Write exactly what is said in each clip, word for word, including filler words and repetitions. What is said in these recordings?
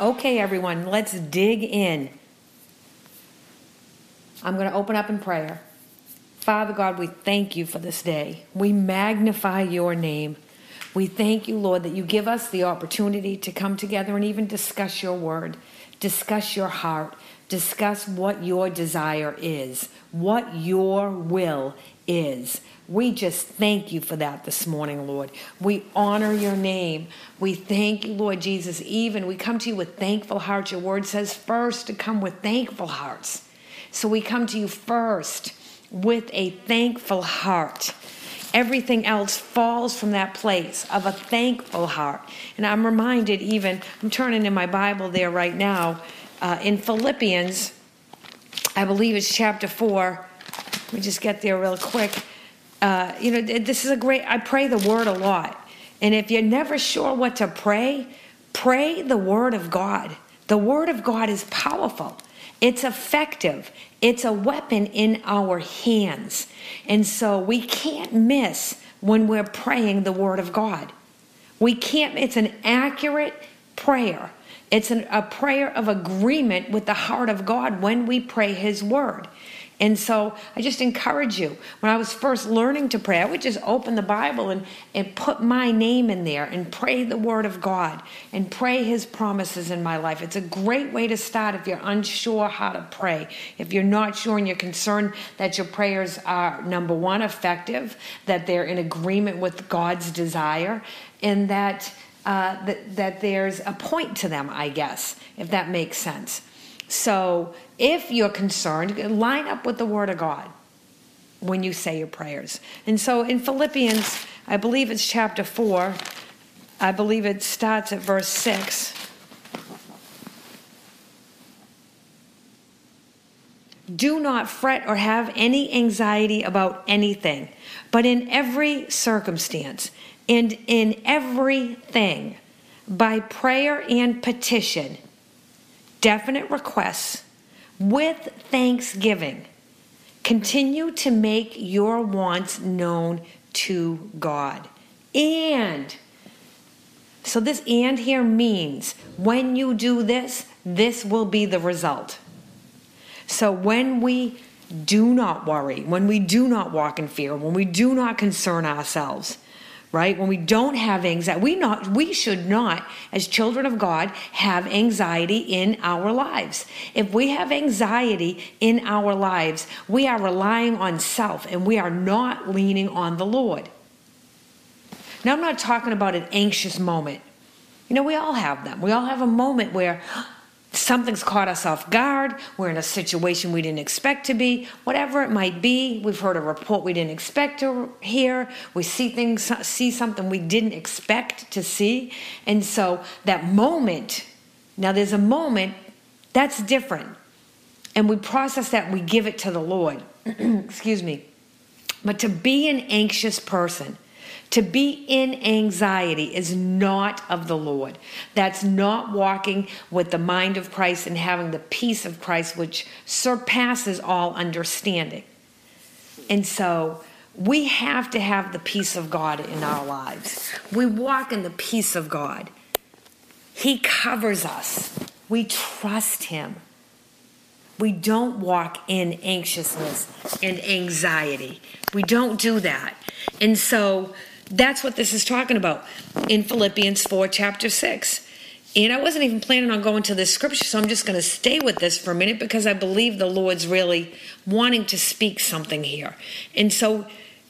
Okay, everyone, let's dig in. I'm going to open up in prayer. Father God, we thank you for this day. We magnify your name. We thank you, Lord, that you give us the opportunity to come together and even discuss your word, discuss your heart, discuss what your desire is, what your will is. We just thank you for that this morning, Lord. We honor your name. We thank you, Lord Jesus. Even we come to you with thankful hearts. Your word says first to come with thankful hearts. So we come to you first with a thankful heart. Everything else falls from that place of a thankful heart. And I'm reminded even, I'm turning in my Bible there right now, uh, in Philippians, I believe it's chapter four. Let me just get there real quick. Uh, you know, this is a great, I pray the word a lot. And if you're never sure what to pray, pray the word of God. The word of God is powerful. It's effective. It's a weapon in our hands. And so we can't miss when we're praying the word of God. We can't, it's an accurate prayer. It's an, a prayer of agreement with the heart of God when we pray his word. And so I just encourage you, when I was first learning to pray, I would just open the Bible and, and put my name in there and pray the word of God and pray his promises in my life. It's a great way to start if you're unsure how to pray. If you're not sure and you're concerned that your prayers are, number one, effective, that they're in agreement with God's desire, and that, uh, that, that there's a point to them, I guess, if that makes sense. So if you're concerned, line up with the word of God when you say your prayers. And so in Philippians, I believe it's chapter four, I believe it starts at verse six. Do not fret or have any anxiety about anything, but in every circumstance and in everything, by prayer and petition, definite requests, with thanksgiving, continue to make your wants known to God. And, so this and here means when you do this, this will be the result. So when we do not worry, when we do not walk in fear, when we do not concern ourselves, right? When we don't have anxiety, we not we should not, as children of God, have anxiety in our lives. If we have anxiety in our lives, we are relying on self and we are not leaning on the Lord. Now, I'm not talking about an anxious moment. You know, we all have them. We all have a moment where something's caught us off guard. We're in a situation we didn't expect to be. Whatever it might be, we've heard a report we didn't expect to hear. We see things, see something we didn't expect to see. And so that moment, now there's a moment that's different. And we process that and we give it to the Lord. Excuse me. But to be an anxious person, to be in anxiety is not of the Lord. That's not walking with the mind of Christ and having the peace of Christ, which surpasses all understanding. And so we have to have the peace of God in our lives. We walk in the peace of God. He covers us. We trust him. We don't walk in anxiousness and anxiety. We don't do that. And so that's what this is talking about in Philippians four, chapter six. And I wasn't even planning on going to this scripture, so I'm just going to stay with this for a minute because I believe the Lord's really wanting to speak something here. And so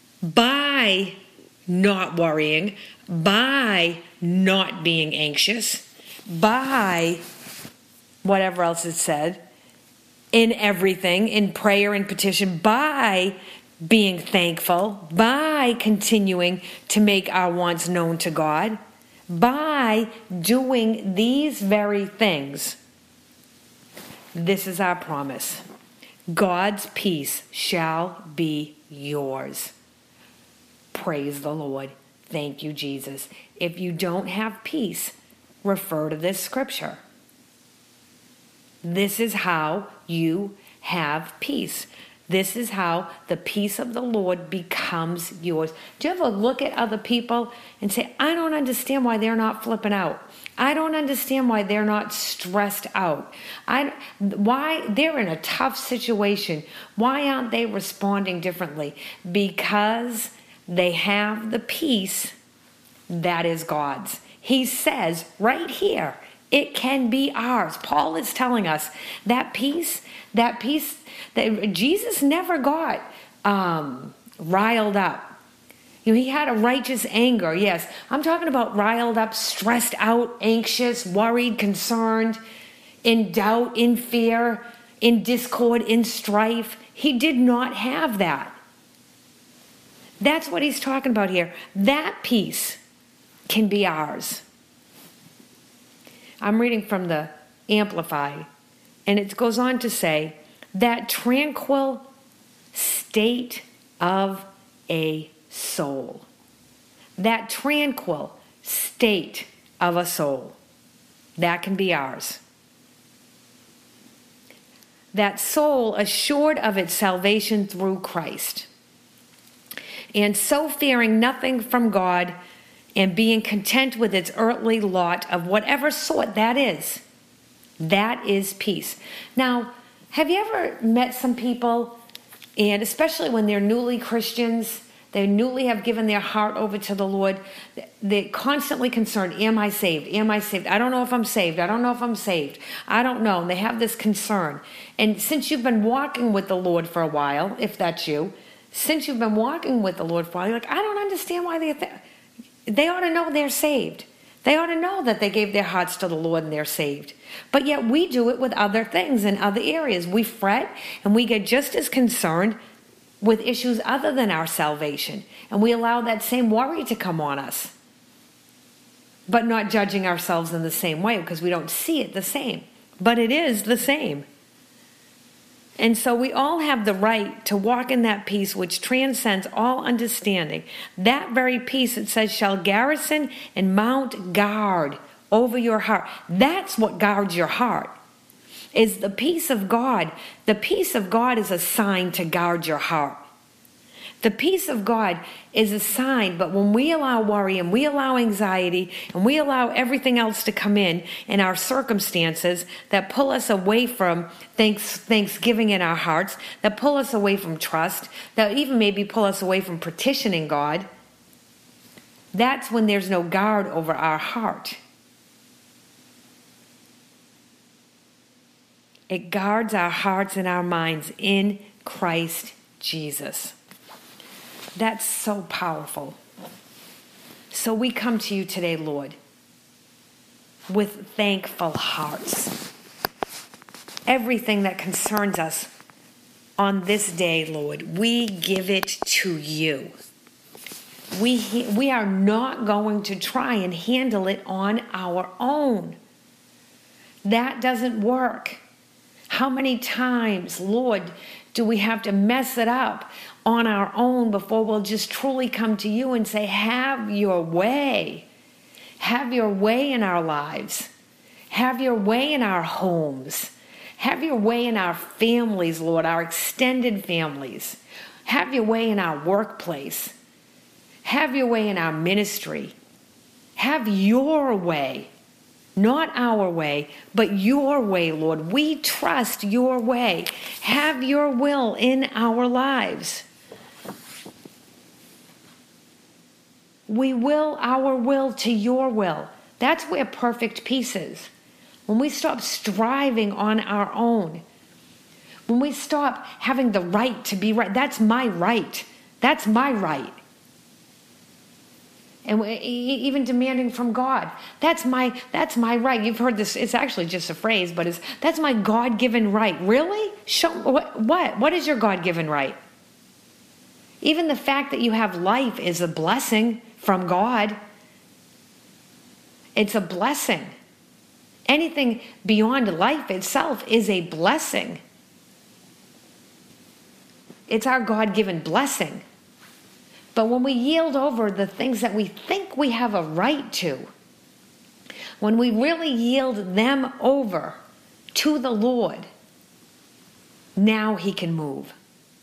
by not worrying, by not being anxious, by whatever else it said, in everything, in prayer and petition, by being thankful, by continuing to make our wants known to God, by doing these very things, this is our promise. God's peace shall be yours. Praise the Lord. Thank you, Jesus. If you don't have peace, refer to this scripture. This is how you have peace. This is how the peace of the Lord becomes yours. Do you ever look at other people and say, I don't understand why they're not flipping out. I don't understand why they're not stressed out. I, why they're in a tough situation. Why aren't they responding differently? Because they have the peace that is God's. He says right here, it can be ours. Paul is telling us that peace, that peace that Jesus never got um, riled up. You know, he had a righteous anger, yes. I'm talking about riled up, stressed out, anxious, worried, concerned, in doubt, in fear, in discord, in strife. He did not have that. That's what he's talking about here. That peace can be ours. I'm reading from the Amplified, and it goes on to say, that tranquil state of a soul. That tranquil state of a soul. That can be ours. That soul assured of its salvation through Christ. And so fearing nothing from God and being content with its earthly lot of whatever sort that is. That is peace. Now, have you ever met some people, and especially when they're newly Christians, they newly have given their heart over to the Lord, they're constantly concerned, am I saved? Am I saved? I don't know if I'm saved. I don't know if I'm saved. I don't know. And they have this concern. And since you've been walking with the Lord for a while, if that's you, since you've been walking with the Lord for a while, you're like, I don't understand why they, th- they ought to know they're saved. They ought to know that they gave their hearts to the Lord and they're saved. But yet we do it with other things in other areas. We fret and we get just as concerned with issues other than our salvation. And we allow that same worry to come on us. But not judging ourselves in the same way because we don't see it the same. But it is the same. And so we all have the right to walk in that peace which transcends all understanding. That very peace, it says, shall garrison and mount guard over your heart. That's what guards your heart, is the peace of God. The peace of God is a sign to guard your heart. The peace of God is a sign, but when we allow worry and we allow anxiety and we allow everything else to come in in our circumstances that pull us away from thanks, thanksgiving in our hearts, that pull us away from trust, that even maybe pull us away from petitioning God, that's when there's no guard over our heart. It guards our hearts and our minds in Christ Jesus. That's so powerful. So we come to you today, Lord, with thankful hearts. Everything that concerns us on this day, Lord, we give it to you. We, we are not going to try and handle it on our own. That doesn't work. How many times, Lord, do we have to mess it up on our own before we'll just truly come to you and say, have your way. Have your way in our lives. Have your way in our homes. Have your way in our families, Lord, our extended families. Have your way in our workplace. Have your way in our ministry. Have your way. Not our way, but your way, Lord. We trust your way. Have your will in our lives. We will our will to your will. That's where perfect peace is. When we stop striving on our own. When we stop having the right to be right. That's my right. That's my right. And even demanding from God. That's my that's my right. You've heard this. It's actually just a phrase, but it's that's my God-given right. Really? Show what what what is your God-given right? Even the fact that you have life is a blessing from God. It's a blessing. Anything beyond life itself is a blessing. It's our God-given blessing. But when we yield over the things that we think we have a right to, when we really yield them over to the Lord, now he can move.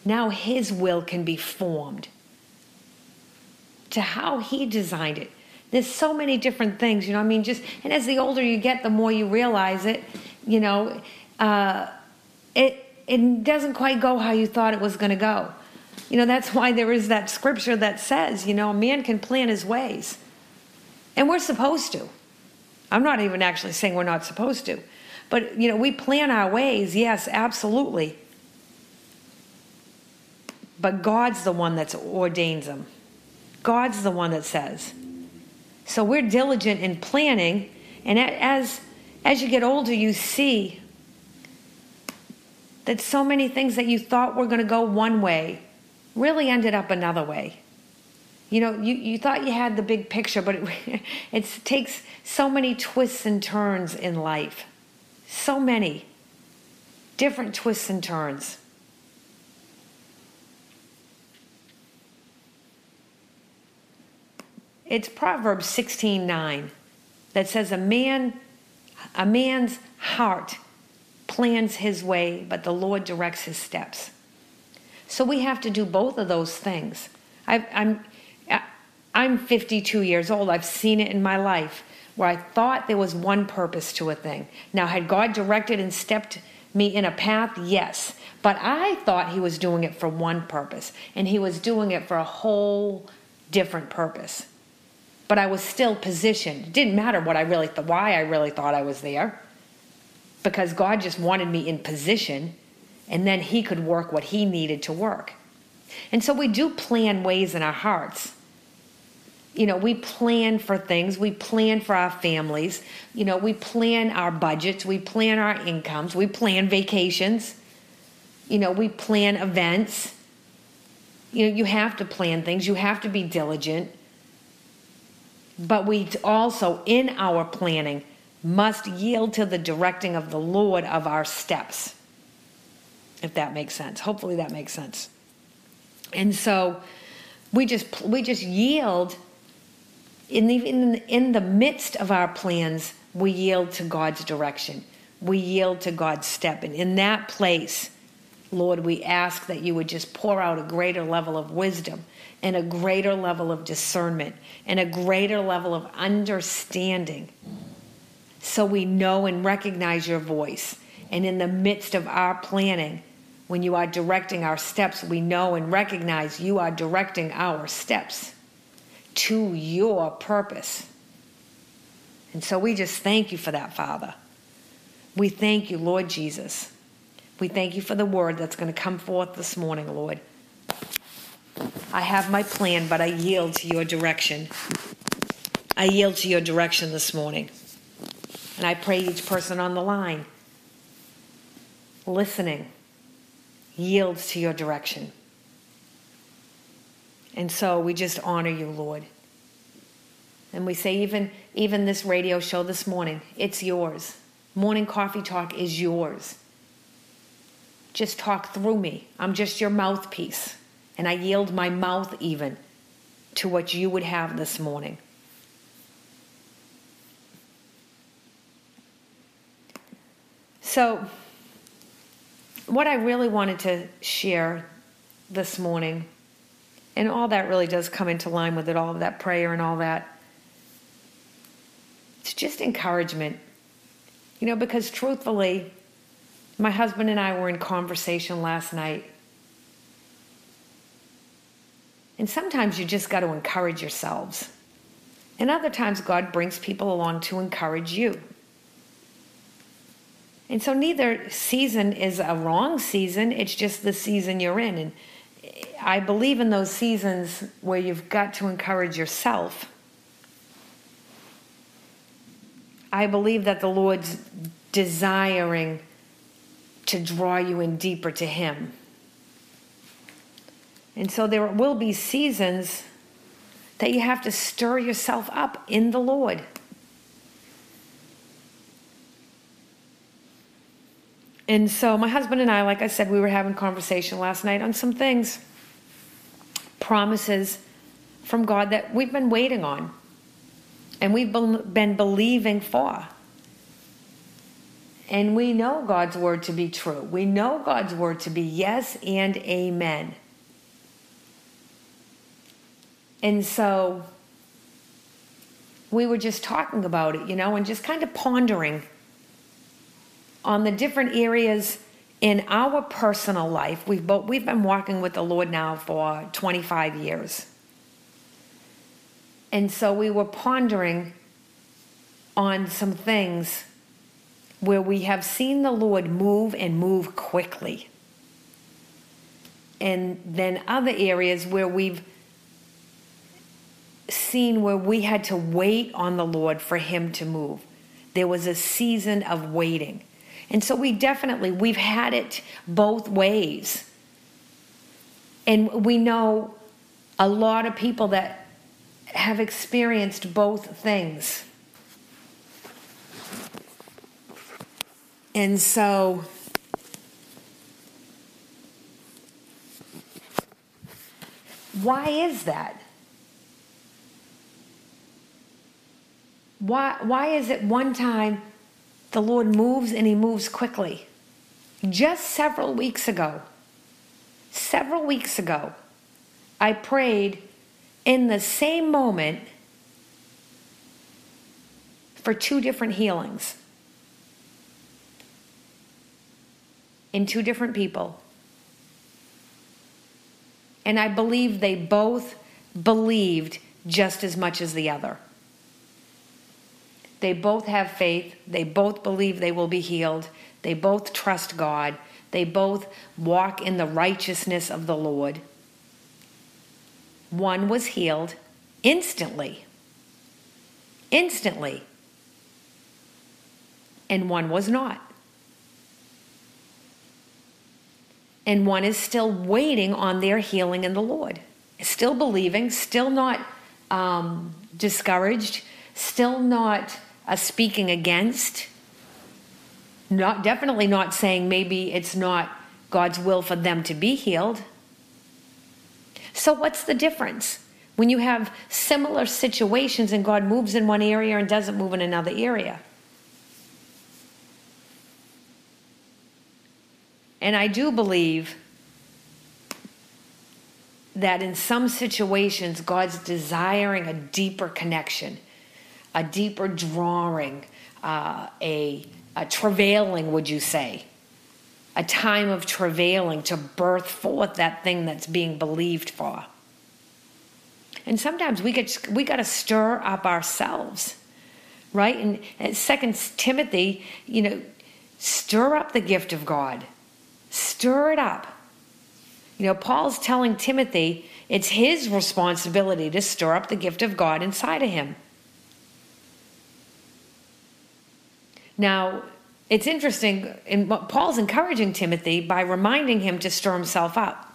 Now his will can be formed to how he designed it. There's so many different things, you know, I mean, just, and as the older you get, the more you realize it, you know, uh, it, it doesn't quite go how you thought it was going to go. You know, that's why there is that scripture that says, you know, a man can plan his ways. And we're supposed to. I'm not even actually saying we're not supposed to. But, you know, we plan our ways, yes, absolutely. But God's the one that ordains them. God's the one that says. So we're diligent in planning, and as as you get older, you see that so many things that you thought were going to go one way really ended up another way. You know, you, you thought you had the big picture, but it, it takes so many twists and turns in life. So many different twists and turns. It's Proverbs sixteen nine that says a man, a man's heart plans his way, but the Lord directs his steps. So we have to do both of those things. I, I'm, I'm fifty-two years old. I've seen it in my life where I thought there was one purpose to a thing. Now, had God directed and stepped me in a path? Yes. But I thought he was doing it for one purpose, and he was doing it for a whole different purpose. But I was still positioned. It didn't matter what I really th- why I really thought I was there, because God just wanted me in position, and then he could work what he needed to work. And so we do plan ways in our hearts. You know, we plan for things. We plan for our families. You know, we plan our budgets. We plan our incomes. We plan vacations. You know, we plan events. You know, you have to plan things. You have to be diligent. But we also, in our planning, must yield to the directing of the Lord of our steps. If that makes sense. Hopefully that makes sense. And so we just we just yield in the in, in the midst of our plans. We yield to God's direction. We yield to God's step, and in that place, Lord, we ask that you would just pour out a greater level of wisdom and a greater level of discernment and a greater level of understanding, so we know and recognize your voice. And in the midst of our planning, when you are directing our steps, we know and recognize you are directing our steps to your purpose. And so we just thank you for that, Father. We thank you, Lord Jesus. We thank you for the word that's going to come forth this morning, Lord. I have my plan, but I yield to your direction. I yield to your direction this morning. And I pray each person on the line, listening, yields to your direction. And so we just honor you, Lord. And we say even, even this radio show this morning, it's yours. Morning Coffee Talk is yours. Just talk through me. I'm just your mouthpiece. And I yield my mouth even to what you would have this morning. So, what I really wanted to share this morning, and all that really does come into line with it, all of that prayer and all that, it's just encouragement. You know, because truthfully, my husband and I were in conversation last night. And sometimes you just got to encourage yourselves. And other times God brings people along to encourage you. And so neither season is a wrong season. It's just the season you're in. And I believe in those seasons where you've got to encourage yourself. I believe that the Lord's desiring to draw you in deeper to him. And so there will be seasons that you have to stir yourself up in the Lord. And so my husband and I, like I said, we were having conversation last night on some things, promises from God that we've been waiting on and we've been believing for. And we know God's word to be true. We know God's word to be yes and amen. And so we were just talking about it, you know, and just kind of pondering on the different areas in our personal life. We've both, we've been walking with the Lord now for twenty-five years. And so we were pondering on some things where we have seen the Lord move and move quickly. And then other areas where we've seen where we had to wait on the Lord for him to move. There was a season of waiting. And so we definitely, we've had it both ways. And we know a lot of people that have experienced both things. And so why is that? Why, why is it one time the Lord moves and he moves quickly? Just several weeks ago, several weeks ago, I prayed in the same moment for two different healings in two different people. And I believe they both believed just as much as the other. They both have faith. They both believe they will be healed. They both trust God. They both walk in the righteousness of the Lord. One was healed instantly. Instantly. And one was not. And one is still waiting on their healing in the Lord. Still believing, still not um, discouraged, still not uh, speaking against. Not definitely not saying maybe it's not God's will for them to be healed. So what's the difference? When you have similar situations and God moves in one area and doesn't move in another area. And I do believe that in some situations, God's desiring a deeper connection, a deeper drawing, uh, a, a travailing, would you say? A time of travailing to birth forth that thing that's being believed for. And sometimes we get we got to stir up ourselves, right? And, and Second Timothy, you know, stir up the gift of God. Stir it up. You know, Paul's telling Timothy it's his responsibility to stir up the gift of God inside of him. Now, it's interesting, and Paul's encouraging Timothy by reminding him to stir himself up.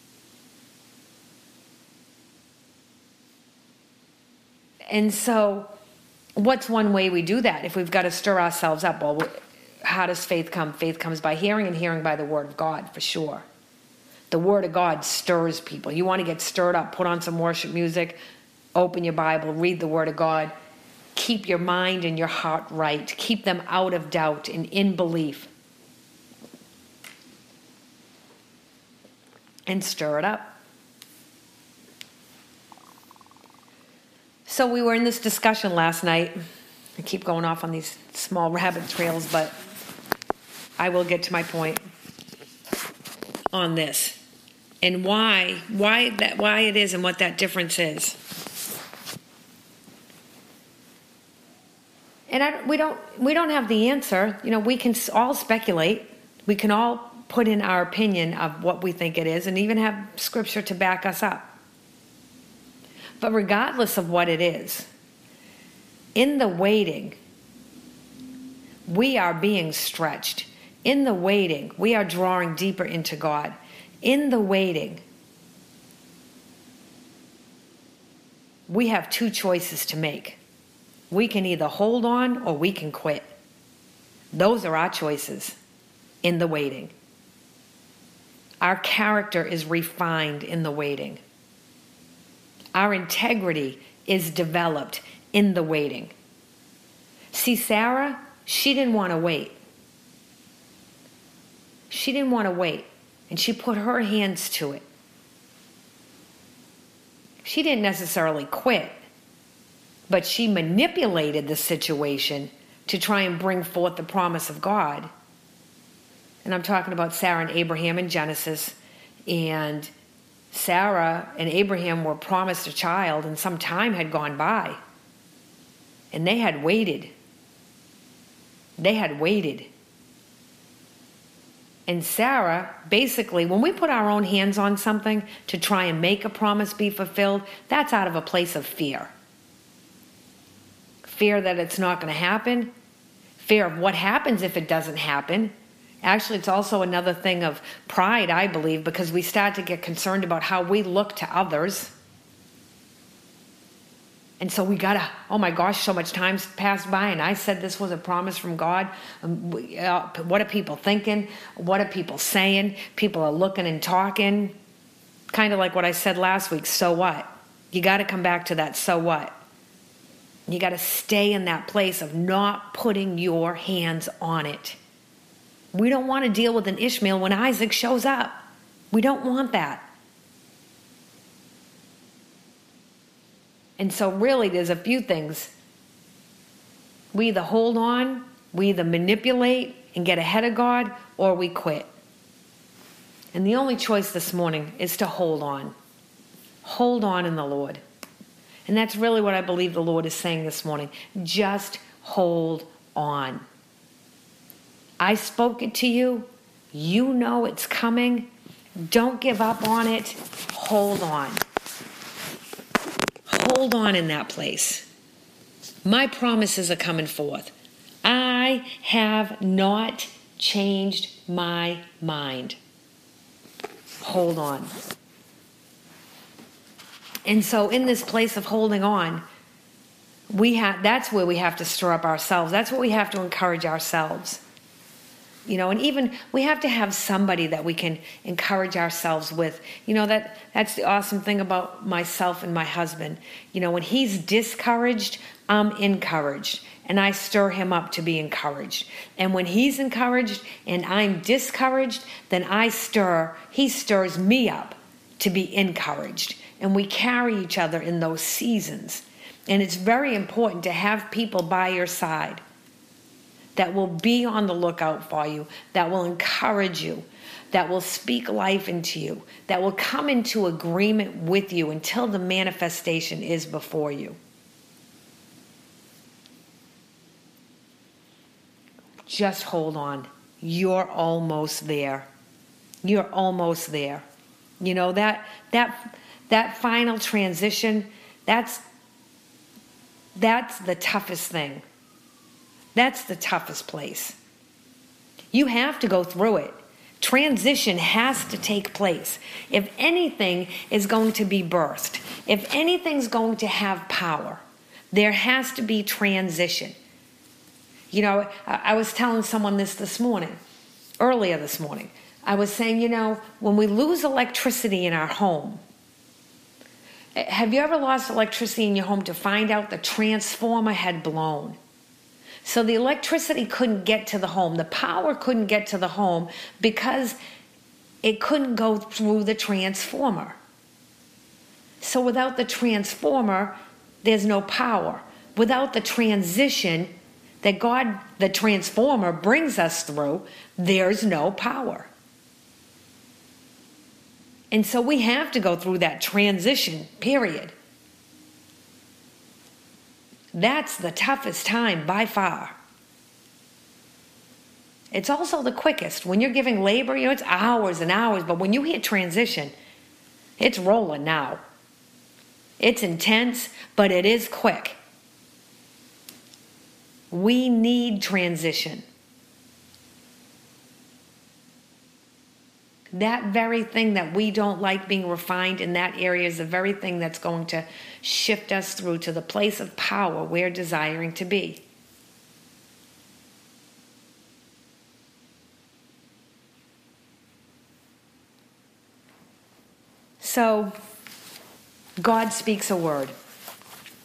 And so, what's one way we do that if we've got to stir ourselves up? Well, how does faith come? Faith comes by hearing, and hearing by the word of God, for sure. The word of God stirs people. You want to get stirred up, put on some worship music, open your Bible, read the word of God. Keep your mind and your heart right. Keep them out of doubt and in belief. And stir it up. So we were in this discussion last night. I keep going off on these small rabbit trails, but I will get to my point on this and why why that why it is and what that difference is. And I, we don't we don't have the answer. You know, we can all speculate. We can all put in our opinion of what we think it is, and even have scripture to back us up. But regardless of what it is, in the waiting, we are being stretched. In the waiting, we are drawing deeper into God. In the waiting, we have two choices to make. We can either hold on or we can quit. Those are our choices in the waiting. Our character is refined in the waiting. Our integrity is developed in the waiting. See, Sarah, she didn't want to wait. She didn't want to wait, and she put her hands to it. She didn't necessarily quit, but she manipulated the situation to try and bring forth the promise of God. And I'm talking about Sarah and Abraham in Genesis. And Sarah and Abraham were promised a child, and some time had gone by. And they had waited. They had waited. And Sarah, basically, when we put our own hands on something to try and make a promise be fulfilled, that's out of a place of fear. Fear that it's not going to happen. Fear of what happens if it doesn't happen. Actually, it's also another thing of pride, I believe, because we start to get concerned about how we look to others. And so we got to, oh my gosh, so much time's passed by, and I said this was a promise from God. Um, we, uh, what are people thinking? What are people saying? People are looking and talking. Kind of like what I said last week, so what? You got to come back to that, so what? You got to stay in that place of not putting your hands on it. We don't want to deal with an Ishmael when Isaac shows up. We don't want that. And so really there's a few things. We either hold on, we either manipulate and get ahead of God, or we quit. And the only choice this morning is to hold on. Hold on in the Lord. And that's really what I believe the Lord is saying this morning. Just hold on. I spoke it to you. You know it's coming. Don't give up on it. Hold on. Hold on in that place. My promises are coming forth. I have not changed my mind. Hold on. And so in this place of holding on, we have that's where we have to stir up ourselves. That's what we have to encourage ourselves. You know, and even we have to have somebody that we can encourage ourselves with. You know, that that's the awesome thing about myself and my husband. You know, when he's discouraged, I'm encouraged. And I stir him up to be encouraged. And when he's encouraged and I'm discouraged, then I stir, he stirs me up to be encouraged. And we carry each other in those seasons. And it's very important to have people by your side that will be on the lookout for you, that will encourage you, that will speak life into you, that will come into agreement with you until the manifestation is before you. Just hold on. You're almost there. You're almost there. You know, that that that final transition, that's that's the toughest thing. That's the toughest place. You have to go through it. Transition has to take place. If anything is going to be birthed, if anything's going to have power, there has to be transition. You know, I, I was telling someone this this morning, earlier this morning. I was saying, you know, when we lose electricity in our home, have you ever lost electricity in your home to find out the transformer had blown? So the electricity couldn't get to the home. The power couldn't get to the home because it couldn't go through the transformer. So without the transformer, there's no power. Without the transition that God, the transformer, brings us through, there's no power. And so we have to go through that transition period. That's the toughest time by far. It's also the quickest. When you're giving labor, you know, it's hours and hours, but when you hit transition, it's rolling now. It's intense, but it is quick. We need transition. That very thing that we don't like being refined in that area is the very thing that's going to shift us through to the place of power we're desiring to be. So, God speaks a word.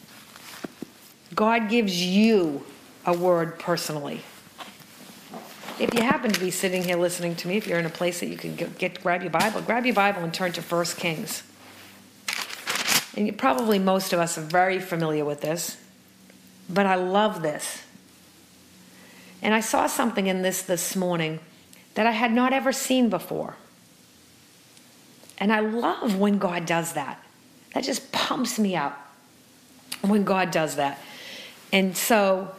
God gives you a word personally. if you happen to be sitting here listening to me, if you're in a place that you can get, get grab your Bible, grab your Bible and turn to First Kings. And you, probably most of us are very familiar with this, but I love this. And I saw something in this this morning that I had not ever seen before. And I love when God does that. That just pumps me up when God does that. And so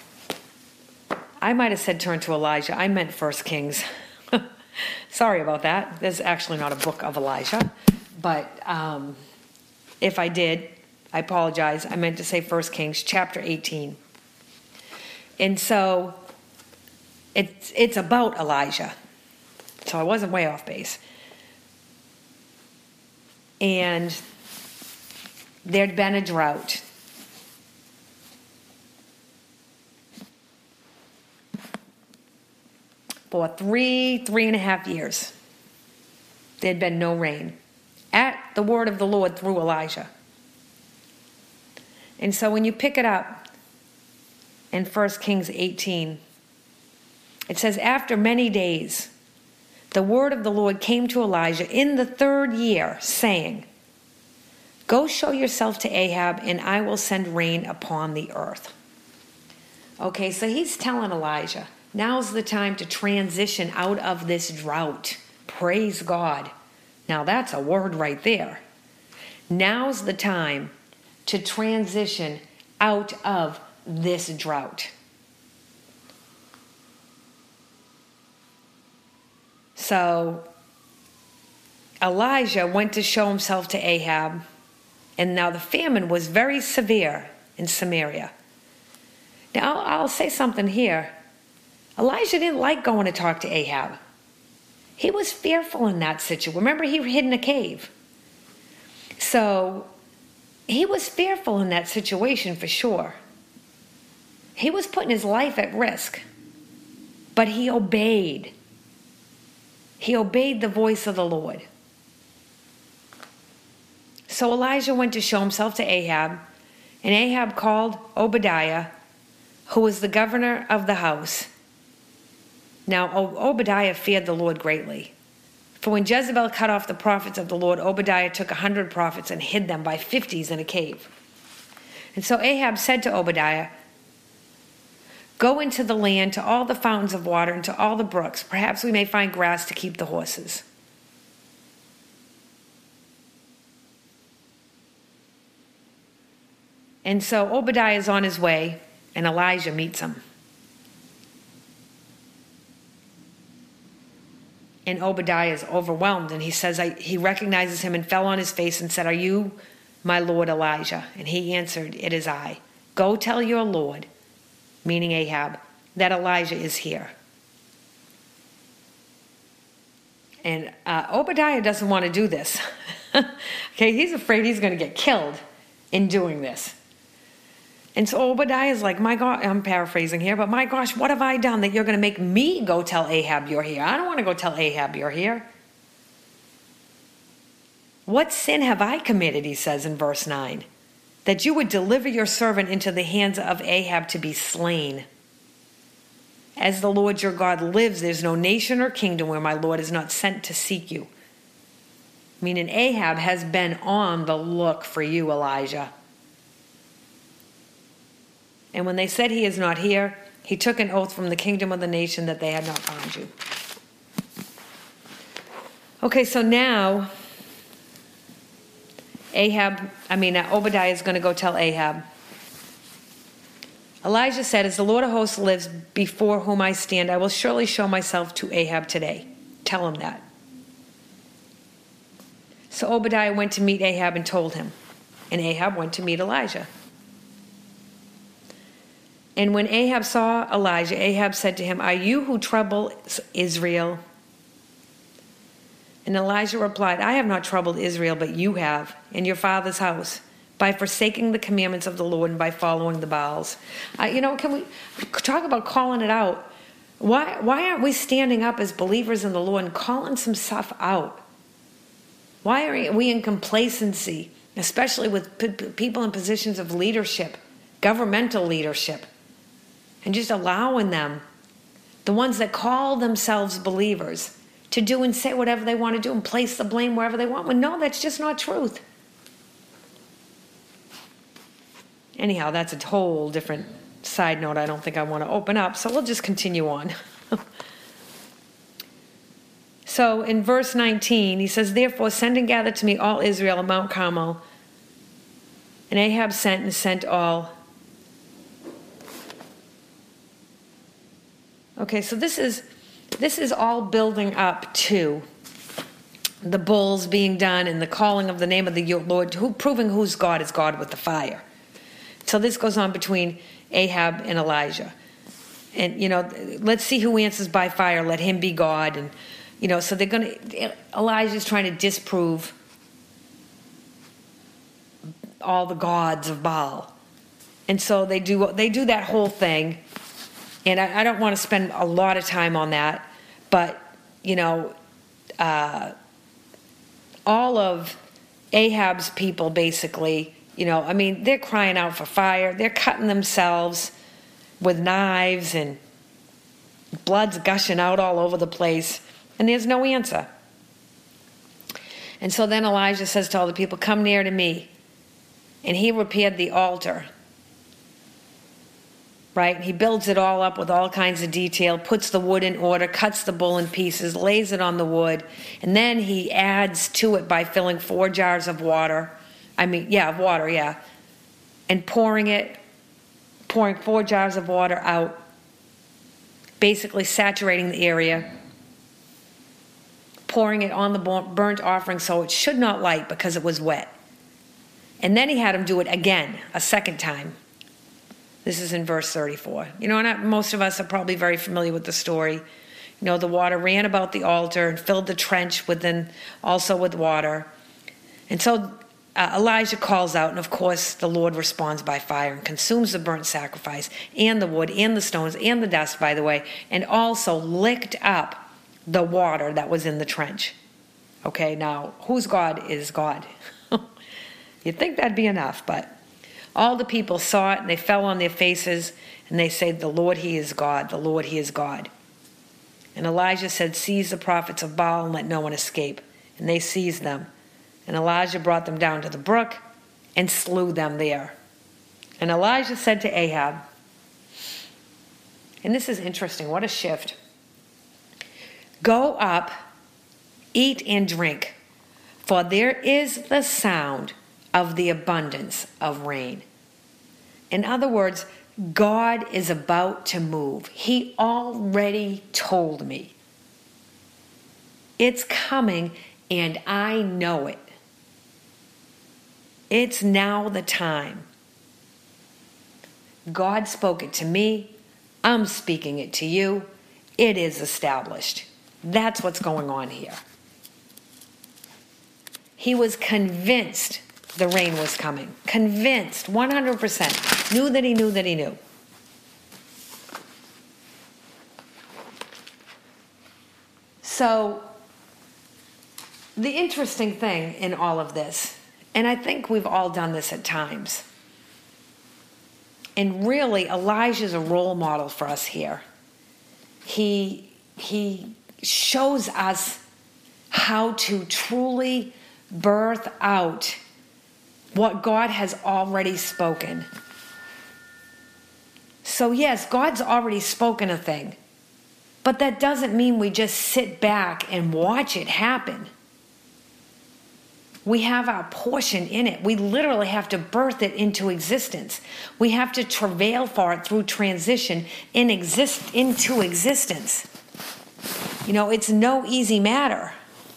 I might have said turn to Elijah. I meant First Kings. Sorry about that. There's actually not a book of Elijah. But um, if I did, I apologize. I meant to say First Kings chapter eighteen. And so it's, it's about Elijah. So I wasn't way off base. And there'd been a drought. For three, three and a half years, there had been no rain at the word of the Lord through Elijah. And so when you pick it up in First Kings eighteen, it says, after many days, the word of the Lord came to Elijah in the third year, saying, go show yourself to Ahab, and I will send rain upon the earth. Okay, so he's telling Elijah, now's the time to transition out of this drought. Praise God. Now that's a word right there. Now's the time to transition out of this drought. So Elijah went to show himself to Ahab, and now the famine was very severe in Samaria. Now I'll, I'll say something here. Elijah didn't like going to talk to Ahab. He was fearful in that situation. Remember, he hid in a cave. So he was fearful in that situation for sure. He was putting his life at risk. But he obeyed. He obeyed the voice of the Lord. So Elijah went to show himself to Ahab, and Ahab called Obadiah, who was the governor of the house. Now Obadiah feared the Lord greatly. For when Jezebel cut off the prophets of the Lord, Obadiah took a hundred prophets and hid them by fifties in a cave. And so Ahab said to Obadiah, go into the land to all the fountains of water and to all the brooks. Perhaps we may find grass to keep the horses. And so Obadiah is on his way, and Elijah meets him. And Obadiah is overwhelmed, and he says, I, he recognizes him and fell on his face and said, are you my Lord Elijah? And he answered, it is I. Go tell your Lord, meaning Ahab, that Elijah is here. And uh, Obadiah doesn't want to do this. Okay, he's afraid he's going to get killed in doing this. And so Obadiah is like, my God, I'm paraphrasing here, but my gosh, what have I done that you're going to make me go tell Ahab you're here? I don't want to go tell Ahab you're here. What sin have I committed, he says in verse nine, that you would deliver your servant into the hands of Ahab to be slain? As the Lord your God lives, there's no nation or kingdom where my Lord is not sent to seek you. Meaning Ahab has been on the look for you, Elijah. And when they said he is not here, he took an oath from the kingdom of the nation that they had not found you. Okay, so now Ahab, I mean, uh, Obadiah is going to go tell Ahab. Elijah said, as the Lord of hosts lives before whom I stand, I will surely show myself to Ahab today. Tell him that. So Obadiah went to meet Ahab and told him. And Ahab went to meet Elijah. And when Ahab saw Elijah, Ahab said to him, are you who trouble Israel? And Elijah replied, I have not troubled Israel, but you have, in your father's house, by forsaking the commandments of the Lord and by following the Baals. Uh, you know, can we talk about calling it out? Why, why aren't we standing up as believers in the Lord and calling some stuff out? Why are we in complacency, especially with p- people in positions of leadership, governmental leadership, and just allowing them the ones that call themselves believers, to do and say whatever they want to do and place the blame wherever they want. Well, no, that's just not truth. Anyhow, that's a whole different side note I don't think I want to open up, so we'll just continue on. So in verse nineteen, he says, therefore send and gather to me all Israel on Mount Carmel. And Ahab sent and sent all. Okay, so this is this is all building up to the bulls being done and the calling of the name of the Lord, who, proving whose God is God with the fire. So this goes on between Ahab and Elijah. And, you know, let's see who answers by fire. Let him be God. And, you know, so they're going to, Elijah's trying to disprove all the gods of Baal. And so they do, they do that whole thing. And I, I don't want to spend a lot of time on that. But, you know, uh, all of Ahab's people basically, you know, I mean, they're crying out for fire. They're cutting themselves with knives and blood's gushing out all over the place. And there's no answer. And so then Elijah says to all the people, come near to me. And he repaired the altar. Right? He builds it all up with all kinds of detail, puts the wood in order, cuts the bull in pieces, lays it on the wood, and then he adds to it by filling four jars of water. I mean, yeah, of water, yeah. And pouring it, pouring four jars of water out, basically saturating the area, pouring it on the burnt offering so it should not light because it was wet. And then he had him do it again, a second time. This is in verse thirty-four. You know, not, most of us are probably very familiar with the story. You know, the water ran about the altar and filled the trench within, also with water. And so uh, Elijah calls out, and of course the Lord responds by fire and consumes the burnt sacrifice and the wood and the stones and the dust, by the way, and also licked up the water that was in the trench. Okay, now, whose God is God? You'd think that'd be enough, but all the people saw it, and they fell on their faces, and they said, the Lord, he is God. The Lord, he is God. And Elijah said, seize the prophets of Baal and let no one escape. And they seized them. And Elijah brought them down to the brook and slew them there. And Elijah said to Ahab, and this is interesting, what a shift. Go up, eat and drink, for there is the sound of the abundance of rain. In other words, God is about to move. He already told me. It's coming, and I know it. It's now the time. God spoke it to me. I'm speaking it to you. It is established. That's what's going on here. He was convinced the rain was coming. Convinced, one hundred percent. Knew that he knew that he knew. So, the interesting thing in all of this, and I think we've all done this at times, and really Elijah's a role model for us here. He, he shows us how to truly birth out what God has already spoken. So yes, God's already spoken a thing, but that doesn't mean we just sit back and watch it happen. We have our portion in it. We literally have to birth it into existence. We have to travail for it through transition in exist into existence. You know, it's no easy matter.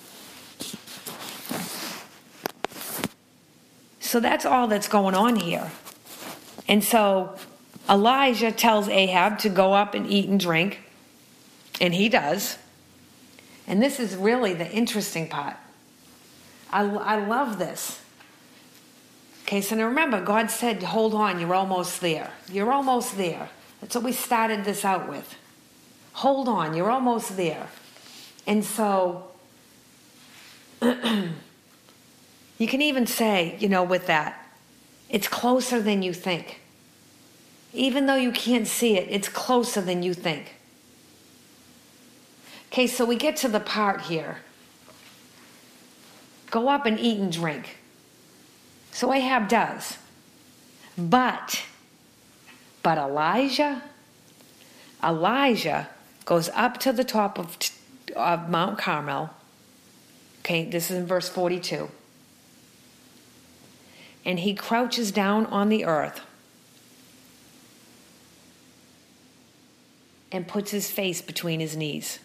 So that's all that's going on here. And so Elijah tells Ahab to go up and eat and drink. And he does. And this is really the interesting part. I, I love this. Okay, so now remember, God said, hold on, you're almost there. You're almost there. That's what we started this out with. Hold on, you're almost there. And so you can even say, you know, with that, it's closer than you think. Even though you can't see it, it's closer than you think. Okay, so we get to the part here. Go up and eat and drink. So Ahab does. But, but Elijah, Elijah goes up to the top of, of Mount Carmel. Okay, this is in verse forty-two. And he crouches down on the earth and puts his face between his knees.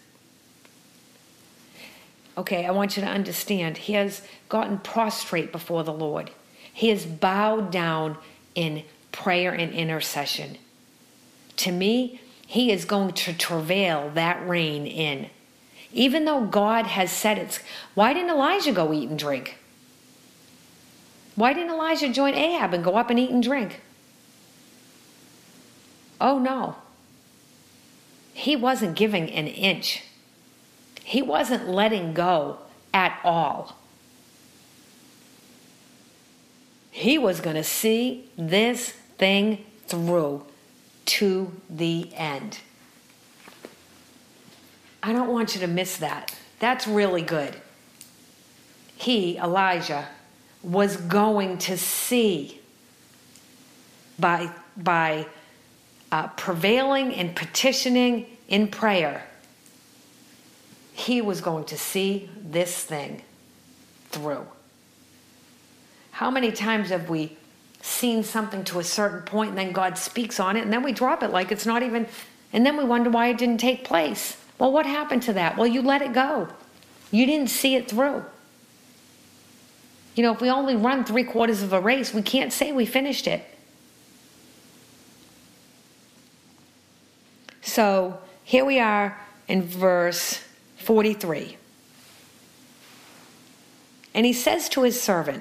Okay, I want you to understand, he has gotten prostrate before the Lord. He has bowed down in prayer and intercession. To me, he is going to travail that rain in. Even though God has said it's... Why didn't Elijah go eat and drink? Why didn't Elijah join Ahab and go up and eat and drink? Oh no. He wasn't giving an inch. He wasn't letting go at all. He was going to see this thing through to the end. I don't want you to miss that. That's really good. He, Elijah, was going to see by, by uh, prevailing and petitioning in prayer, he was going to see this thing through. How many times have we seen something to a certain point and then God speaks on it and then we drop it like it's not even, and then we wonder why it didn't take place. Well, what happened to that? Well, you let it go. You didn't see it through. You know, if we only run three quarters of a race, we can't say we finished it. So here we are in verse forty-three. And he says to his servant,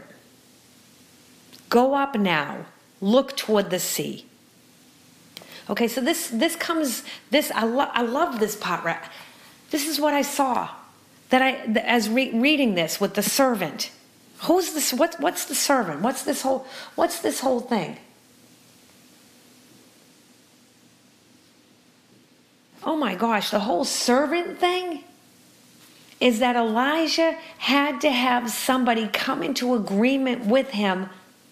go up now, look toward the sea. Okay, so this this comes, this I, lo- I love this part. Right? This is what I saw, that I, as re- reading this with the servant. Who's this? What, what's the servant? What's this whole, what's this whole thing? Oh my gosh, the whole servant thing is that Elijah had to have somebody come into agreement with him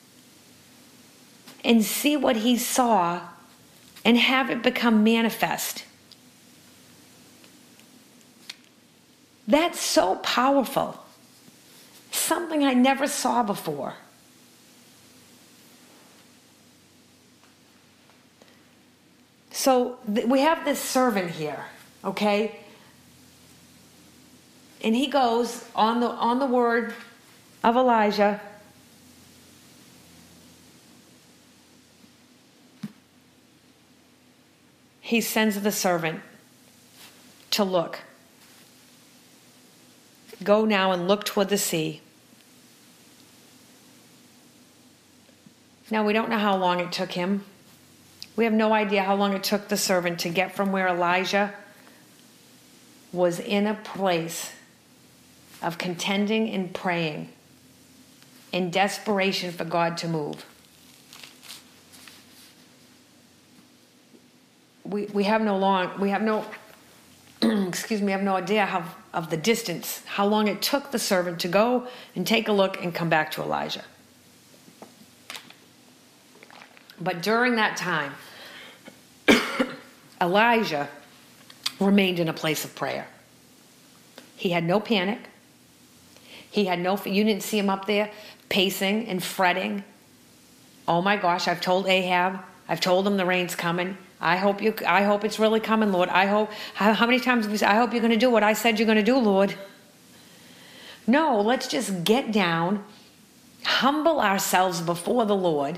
and see what he saw and have it become manifest. That's so powerful. Something I never saw before. So th- we have this servant here, okay? And he goes on the on the word of Elijah. He sends the servant to look. Go now and look toward the sea. Now, we don't know how long it took him. We have no idea how long it took the servant to get from where Elijah was in a place of contending and praying in desperation for God to move. We we have no long we have no excuse me, we have no idea how of the distance, how long it took the servant to go and take a look and come back to Elijah. But during that time, Elijah remained in a place of prayer. He had no panic. He had no, you didn't see him up there pacing and fretting. Oh my gosh, I've told Ahab, I've told him the rain's coming. I hope you, I hope it's really coming, Lord. I hope, how, how many times have we said, I hope you're going to do what I said you're going to do, Lord. No, let's just get down, humble ourselves before the Lord,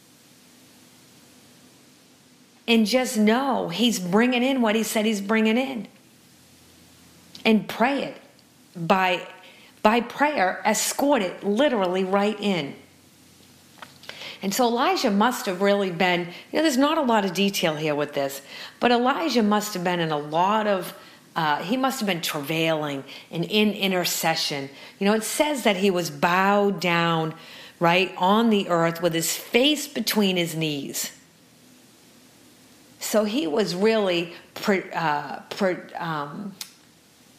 and just know he's bringing in what he said he's bringing in. And pray it. By, by prayer, escort it literally right in. And so Elijah must have really been, you know, there's not a lot of detail here with this, but Elijah must have been in a lot of, uh, he must have been travailing and in intercession. You know, it says that he was bowed down, right, on the earth with his face between his knees. So he was really, pre, uh, pre, um,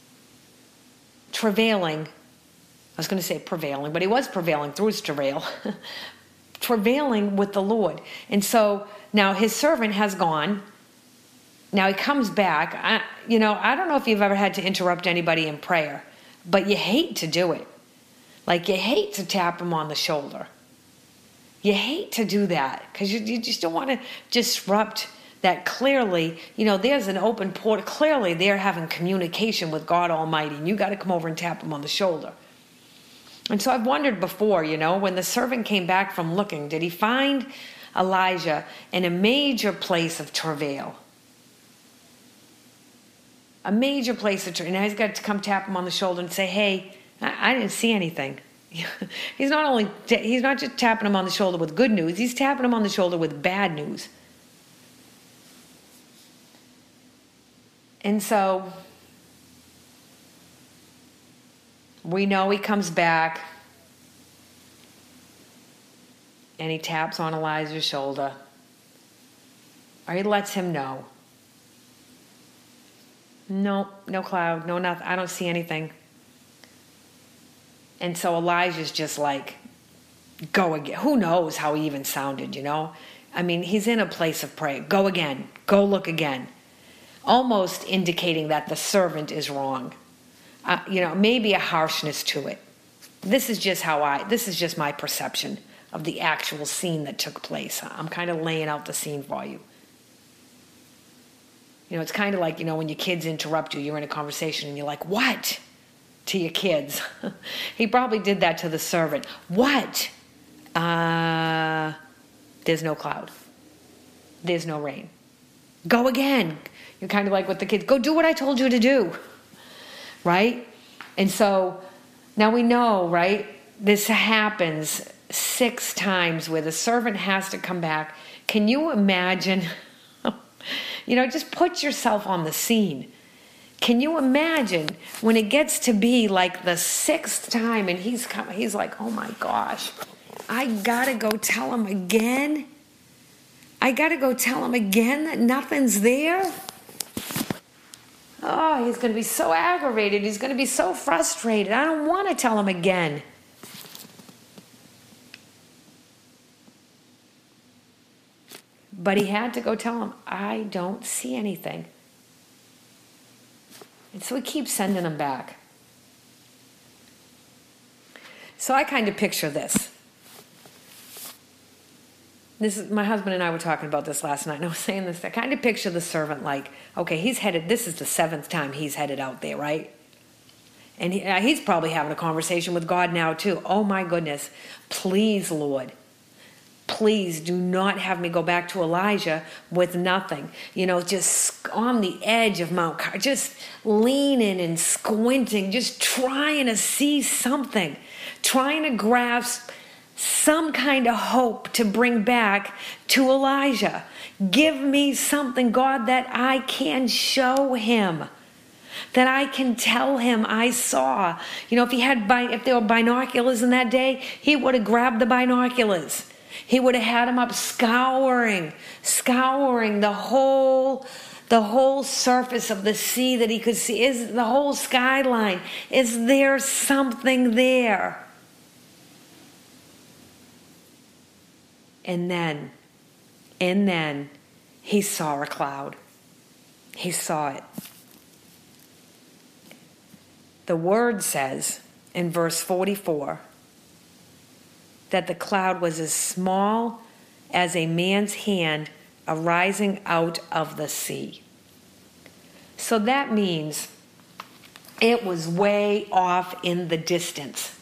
travailing. I was going to say prevailing, but he was prevailing through his travail. Travailing with the Lord. And so now his servant has gone. Now he comes back. I, you know, I don't know if you've ever had to interrupt anybody in prayer, but you hate to do it. Like you hate to tap him on the shoulder. You hate to do that because you, you just don't want to disrupt that. Clearly, you know, there's an open port. Clearly they're having communication with God Almighty, and you got to come over and tap him on the shoulder. And so I've wondered before, you know, when the servant came back from looking, did he find Elijah in a major place of travail? A major place of travail. Now he's got to come tap him on the shoulder and say, hey, I, I didn't see anything. He's not only, he's not just tapping him on the shoulder with good news, he's tapping him on the shoulder with bad news. And so we know he comes back and he taps on Elijah's shoulder, or he lets him know. No, no cloud, no nothing. I don't see anything. And so Elijah's just like, go again. Who knows how he even sounded, you know? I mean, he's in a place of prayer. Go again. Go look again. Almost indicating that the servant is wrong. Uh, you know, maybe a harshness to it. This is just how I, this is just my perception of the actual scene that took place. I'm kind of laying out the scene for you. You know, it's kind of like, you know, when your kids interrupt you, you're in a conversation and you're like, what? To your kids. He probably did that to the servant. What? Uh, there's no cloud. There's no rain. Go again. You're kind of like with the kids. Go do what I told you to do. Right? And so now we know, right? This happens six times where the servant has to come back. Can you imagine? You know, just put yourself on the scene. Can you imagine when it gets to be like the sixth time and he's coming, he's like, oh my gosh, I gotta go tell him again? I gotta go tell him again that nothing's there? Oh, he's gonna be so aggravated. He's gonna be so frustrated. I don't want to tell him again. But he had to go tell him, I don't see anything. And so he keeps sending them back. So I kind of picture this. This is, my husband and I were talking about this last night, and I was saying this. I kind of picture the servant like, okay, he's headed, this is the seventh time he's headed out there, right? And he, uh, he's probably having a conversation with God now too. Oh my goodness, please, Lord. Please do not have me go back to Elijah with nothing. You know, just on the edge of Mount Car, just leaning and squinting, just trying to see something, trying to grasp some kind of hope to bring back to Elijah. Give me something, God, that I can show him, that I can tell him I saw. You know, if he had, if there were binoculars in that day, he would have grabbed the binoculars. He would have had him up scouring, scouring the whole, the whole surface of the sea that he could see. Is the whole skyline? Is there something there? And then, and then, he saw a cloud. He saw it. The word says in verse forty-four. That the cloud was as small as a man's hand arising out of the sea. So that means it was way off in the distance.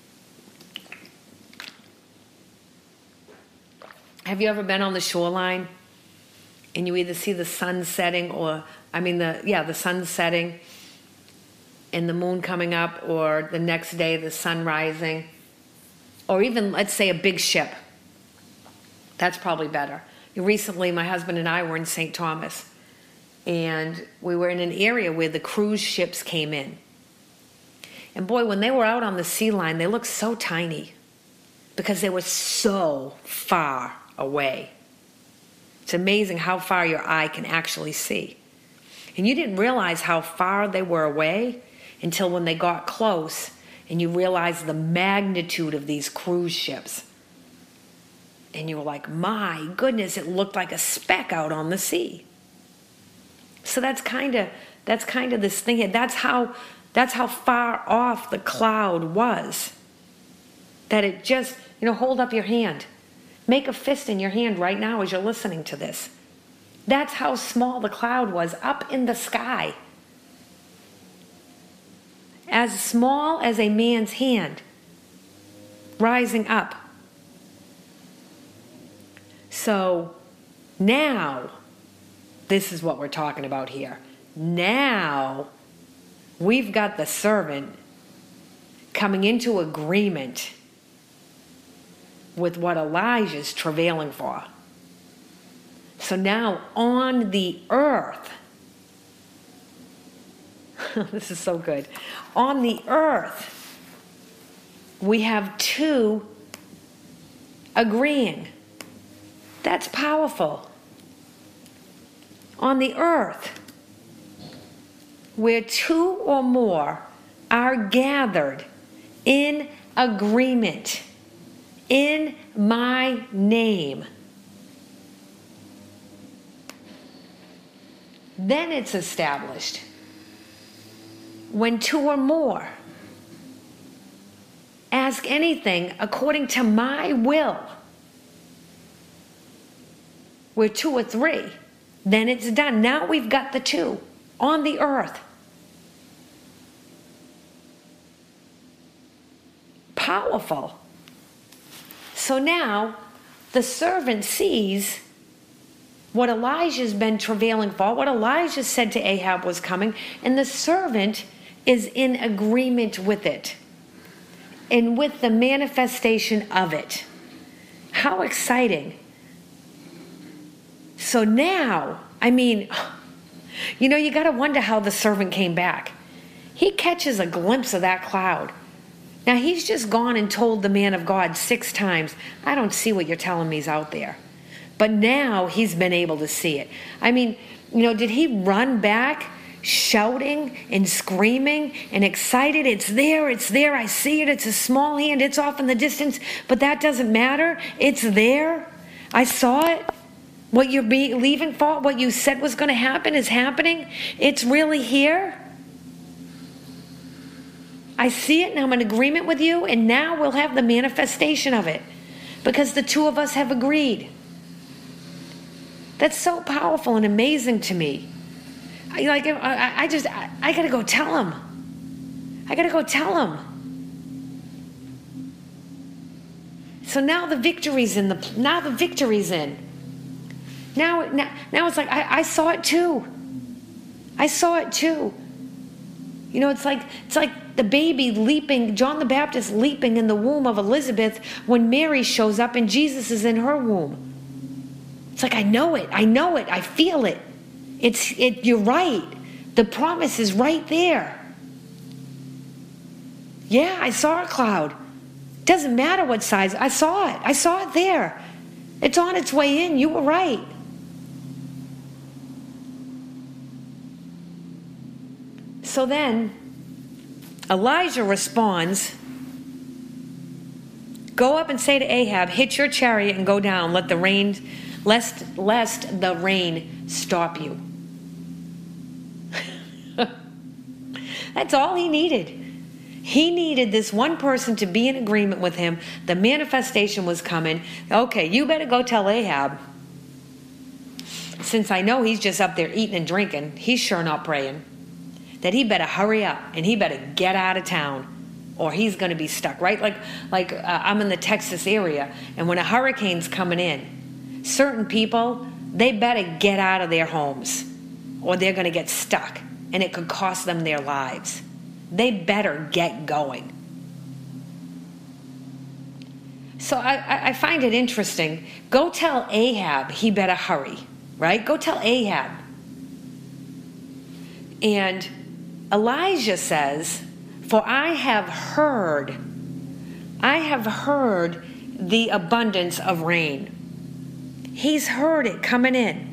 Have you ever been on the shoreline and you either see the sun setting or, I mean, the yeah, the sun setting and the moon coming up, or the next day the sun rising? Or even, let's say, a big ship. That's probably better. Recently, my husband and I were in Saint Thomas. And we were in an area where the cruise ships came in. And boy, when they were out on the sea line, they looked so tiny. Because they were so far away. It's amazing how far your eye can actually see. And you didn't realize how far they were away until when they got close and you realized the magnitude of these cruise ships. And you were like, my goodness, it looked like a speck out on the sea. So that's kind of that's kind of this thing. That's how that's how far off the cloud was. That it just, you know, hold up your hand. Make a fist in your hand right now as you're listening to this. That's how small the cloud was up in the sky. As small as a man's hand rising up. So now, this is what we're talking about here. Now, we've got the servant coming into agreement with what Elijah's travailing for. So now on the earth, this is so good. On the earth, we have two agreeing. That's powerful. On the earth, where two or more are gathered in agreement in my name, then it's established. When two or more ask anything according to my will, where two or three, then it's done. Now we've got the two on the earth. Powerful. So now the servant sees what Elijah's been travailing for, what Elijah said to Ahab was coming, and the servant is in agreement with it and with the manifestation of it. How exciting. So now, I mean, you know, you got to wonder how the servant came back. He catches a glimpse of that cloud. Now, he's just gone and told the man of God six times, I don't see what you're telling me is out there. But now he's been able to see it. I mean, you know, did he run back shouting and screaming and excited? It's there, it's there, I see it, it's a small hand, it's off in the distance, but that doesn't matter. It's there. I saw it. What you're believing for, what you said was going to happen is happening. It's really here. I see it and I'm in agreement with you, and now we'll have the manifestation of it because the two of us have agreed. That's so powerful and amazing to me. I, like, I, I just, I, I got to go tell him. I got to go tell him. So now the victory's in the, now the victory's in. Now, now, now it's like, I, I saw it too. I saw it too. You know, it's like, it's like the baby leaping, John the Baptist leaping in the womb of Elizabeth when Mary shows up and Jesus is in her womb. It's like, I know it, I know it, I feel it. It's, it. You're right. The promise is right there. Yeah, I saw a cloud. Doesn't matter what size, I saw it. I saw it there. It's on its way in, you were right. So then, Elijah responds, go up and say to Ahab, hitch your chariot and go down, let the rain, lest, lest the rain stop you. That's all he needed. He needed this one person to be in agreement with him. The manifestation was coming. Okay, you better go tell Ahab. Since I know he's just up there eating and drinking, he's sure not praying. That he better hurry up and he better get out of town or he's going to be stuck, right? Like, like uh, I'm in the Texas area, and when a hurricane's coming in, certain people, they better get out of their homes or they're going to get stuck and it could cost them their lives. They better get going. So I, I find it interesting. Go tell Ahab he better hurry, right? Go tell Ahab. And Elijah says, for I have heard, I have heard the abundance of rain. He's heard it coming in.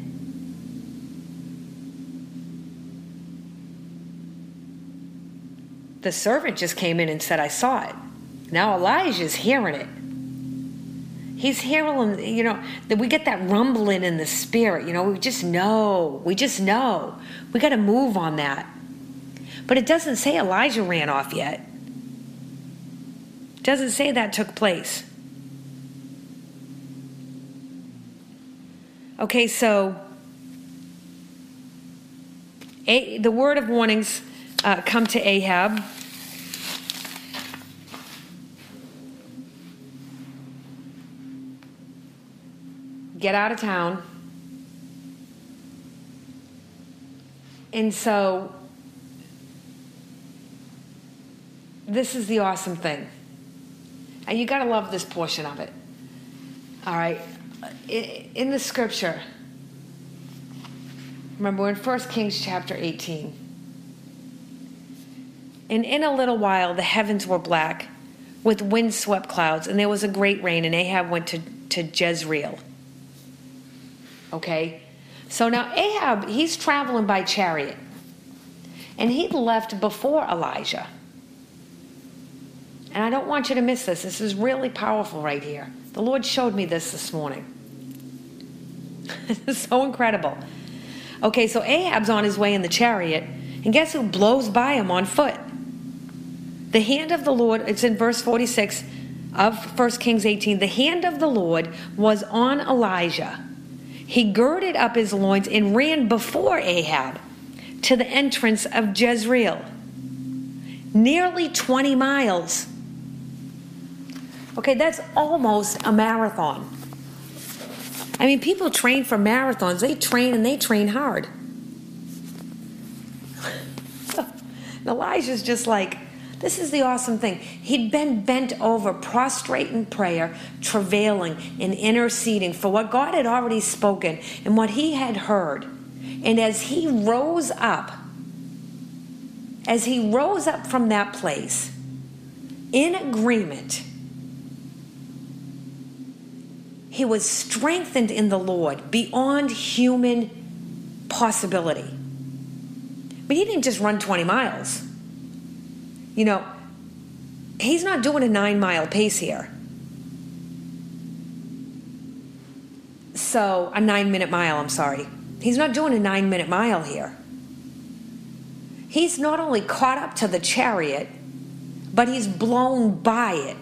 The servant just came in and said, I saw it. Now Elijah's hearing it. He's hearing, you know, that we get that rumbling in the spirit. You know, we just know. We just know. We got to move on that. But it doesn't say Elijah ran off yet. It doesn't say that took place. Okay, so a, the word of warnings uh, come to Ahab. Get out of town. And so this is the awesome thing. And you got to love this portion of it. All right. In the scripture, remember we're in First Kings chapter eighteen. And in a little while the heavens were black with wind-swept clouds, and there was a great rain, and Ahab went to, to Jezreel. Okay? So now Ahab, he's traveling by chariot. And he left before Elijah. And I don't want you to miss this. This is really powerful right here. The Lord showed me this this morning. It's so incredible. Okay, so Ahab's on his way in the chariot, and guess who blows by him on foot? The hand of the Lord, it's in verse forty-six of First Kings eighteen. The hand of the Lord was on Elijah. He girded up his loins and ran before Ahab to the entrance of Jezreel. Nearly twenty miles. Okay, that's almost a marathon. I mean, people train for marathons. They train and they train hard. Elijah's just like, this is the awesome thing. He'd been bent over, prostrate in prayer, travailing and interceding for what God had already spoken and what he had heard. And as he rose up, as he rose up from that place, in agreement, he was strengthened in the Lord beyond human possibility. But he didn't just run twenty miles. You know, he's not doing a nine-mile pace here. So, a nine-minute mile, I'm sorry. He's not doing a nine-minute mile here. He's not only caught up to the chariot, but he's blown by it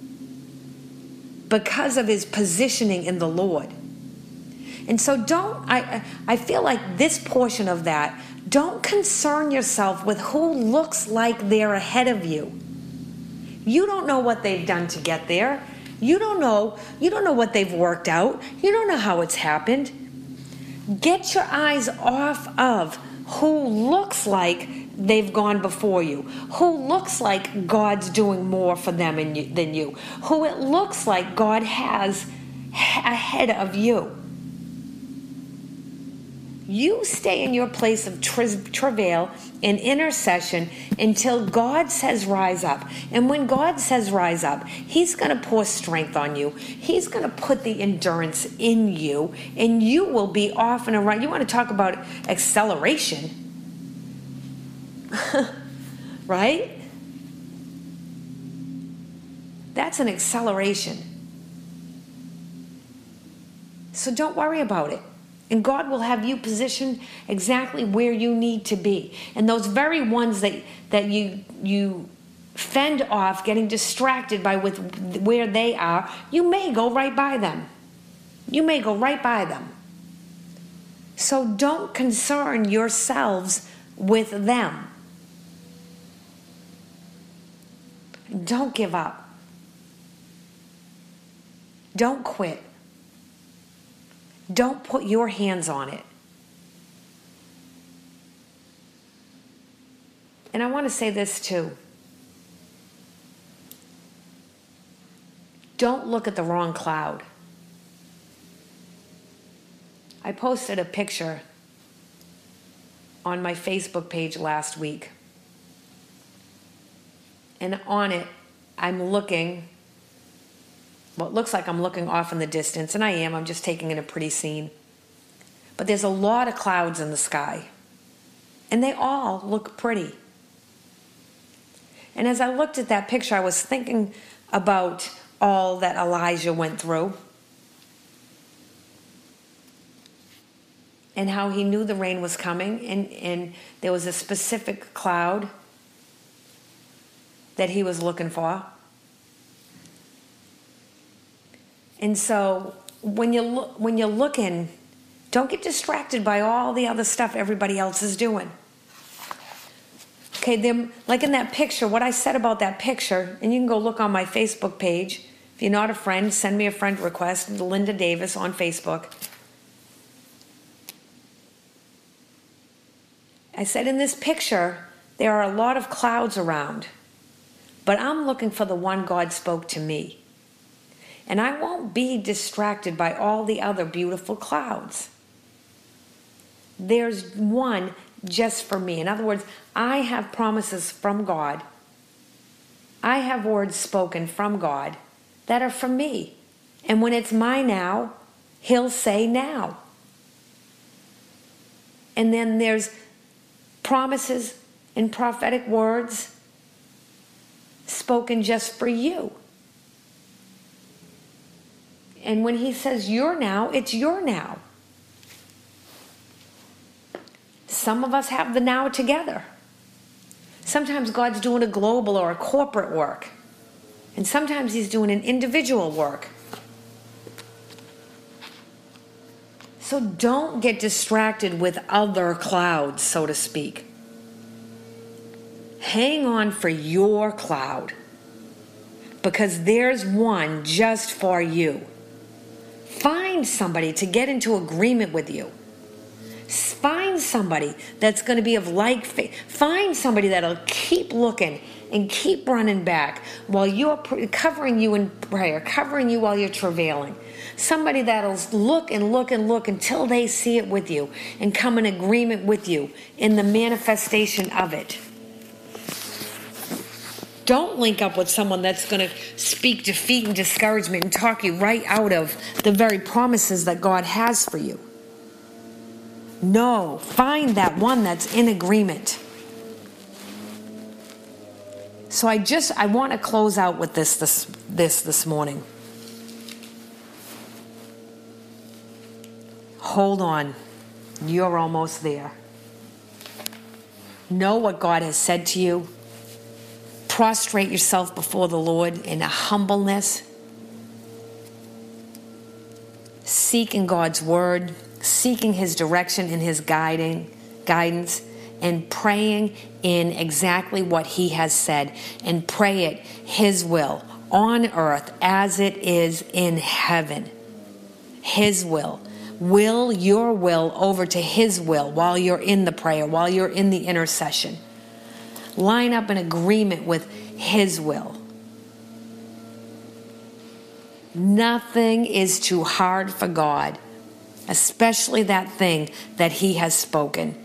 because of his positioning in the Lord. And so don't, I, I feel like this portion of that, don't concern yourself with who looks like they're ahead of you. You don't know what they've done to get there. You don't know, you don't know what they've worked out. You don't know how it's happened. Get your eyes off of who looks like they've gone before you, who looks like God's doing more for them in you, than you, who it looks like God has ahead of you. You stay in your place of travail and intercession until God says rise up. And when God says rise up, he's going to pour strength on you. He's going to put the endurance in you, and you will be off and around. You want to talk about acceleration, right? That's an acceleration. So don't worry about it. And God will have you positioned exactly where you need to be. And those very ones that, that you you fend off, getting distracted by with where they are, you may go right by them. You may go right by them. So don't concern yourselves with them. Don't give up. Don't quit. Don't put your hands on it. And I want to say this too. Don't look at the wrong cloud. I posted a picture on my Facebook page last week. And on it, I'm looking... Well, it looks like I'm looking off in the distance, and I am. I'm just taking in a pretty scene. But there's a lot of clouds in the sky, and they all look pretty. And as I looked at that picture, I was thinking about all that Elijah went through and how he knew the rain was coming, and, and there was a specific cloud that he was looking for. And so when you look, when you're looking, don't get distracted by all the other stuff everybody else is doing. Okay, them like in that picture, what I said about that picture, and you can go look on my Facebook page. If you're not a friend, send me a friend request, Linda Davis on Facebook. I said in this picture, there are a lot of clouds around, but I'm looking for the one God spoke to me. And I won't be distracted by all the other beautiful clouds. There's one just for me. In other words, I have promises from God. I have words spoken from God that are for me. And when it's my now, He'll say now. And then there's promises and prophetic words spoken just for you. And when He says your now, it's your now. Some of us have the now together. Sometimes God's doing a global or a corporate work. And sometimes He's doing an individual work. So don't get distracted with other clouds, so to speak. Hang on for your cloud, because there's one just for you. Find somebody to get into agreement with you. Find somebody that's going to be of like faith. Find somebody that'll keep looking and keep running back while you're covering you in prayer, covering you while you're travailing. Somebody that'll look and look and look until they see it with you and come in agreement with you in the manifestation of it. Don't link up with someone that's going to speak defeat and discouragement and talk you right out of the very promises that God has for you. No, find that one that's in agreement. So I just, I want to close out with this this this this morning. Hold on. You're almost there. Know what God has said to you. Prostrate yourself before the Lord in a humbleness. Seeking God's word, seeking His direction and His guiding guidance, and praying in exactly what He has said, and pray it His will on earth as it is in heaven. His will. Will your will over to His will while you're in the prayer, while you're in the intercession. Line up in agreement with His will. Nothing is too hard for God, especially that thing that He has spoken.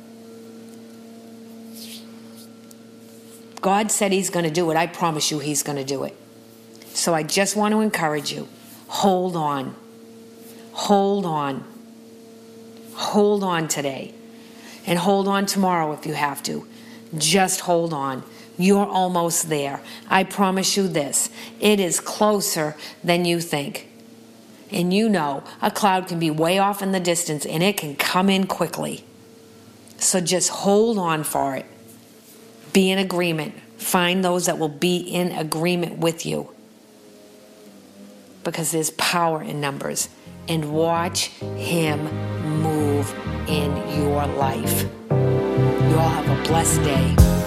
God said He's going to do it. I promise you He's going to do it. So I just want to encourage you. Hold on. Hold on. Hold on today. And hold on tomorrow if you have to. Just hold on. You're almost there. I promise you this. It is closer than you think. And you know, a cloud can be way off in the distance and it can come in quickly. So just hold on for it. Be in agreement. Find those that will be in agreement with you. Because there's power in numbers. And watch Him move in your life. You all have a blessed day.